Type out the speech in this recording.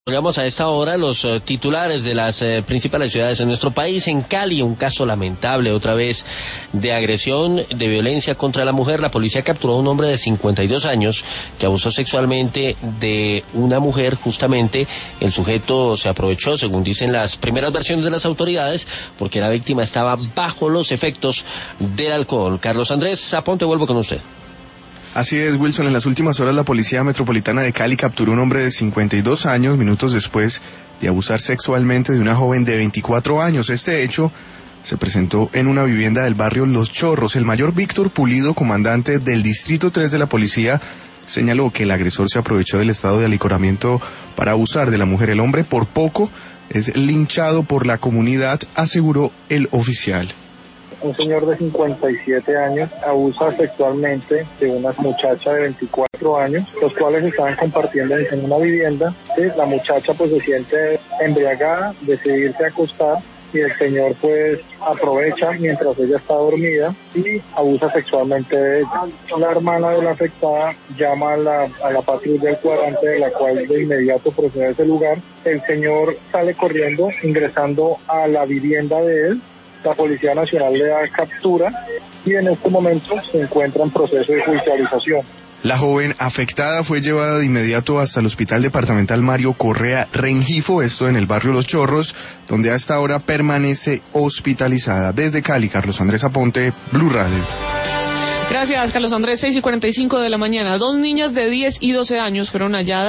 Llegamos a esta hora los titulares de las principales ciudades en nuestro país. En Cali, un caso lamentable otra vez de agresión, de violencia contra la mujer. La policía capturó a un hombre de 52 años que abusó sexualmente de una mujer. Justamente el sujeto se aprovechó, según dicen las primeras versiones de las autoridades, porque la víctima estaba bajo los efectos del alcohol. Carlos Andrés Aponte, vuelvo con usted. Así es, Wilson. En las últimas horas la Policía Metropolitana de Cali capturó a un hombre de 52 años minutos después de abusar sexualmente de una joven de 24 años. Este hecho se presentó en una vivienda del barrio Los Chorros. El mayor Víctor Pulido, comandante del Distrito 3 de la policía, señaló que el agresor se aprovechó del estado de alicoramiento para abusar de la mujer. El hombre por poco es linchado por la comunidad, aseguró el oficial. Un señor de 57 años abusa sexualmente de una muchacha de 24 años, los cuales estaban compartiendo en una vivienda. La muchacha pues se siente embriagada, decide irse a acostar y el señor pues aprovecha mientras ella está dormida y abusa sexualmente de ella. La hermana de la afectada llama a la patrulla del cuadrante, de la cual de inmediato procede a ese lugar. El señor sale corriendo, ingresando a la vivienda de él. La Policía Nacional le da captura y en este momento se encuentra en proceso de judicialización. La joven afectada fue llevada de inmediato hasta el Hospital Departamental Mario Correa Rengifo, esto en el barrio Los Chorros, donde a esta hora permanece hospitalizada. Desde Cali, Carlos Andrés Aponte, Blue Radio. Gracias, Carlos Andrés. 6:45 de la mañana. 2 niñas de 10 y 12 años fueron halladas